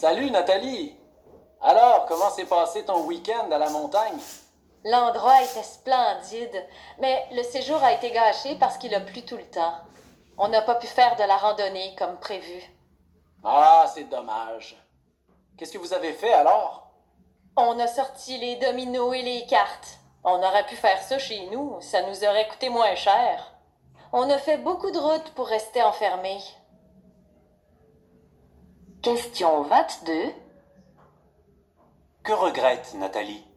Salut Nathalie! Alors, comment s'est passé ton week-end à la montagne? L'endroit était splendide, mais le séjour a été gâché parce qu'il a plu tout le temps. On n'a pas pu faire de la randonnée comme prévu. Ah, c'est dommage. Qu'est-ce que vous avez fait alors? On a sorti les dominos et les cartes. On aurait pu faire ça chez nous, ça nous aurait coûté moins cher. On a fait beaucoup de routes pour rester enfermés. Question 22. Que regrette Nathalie?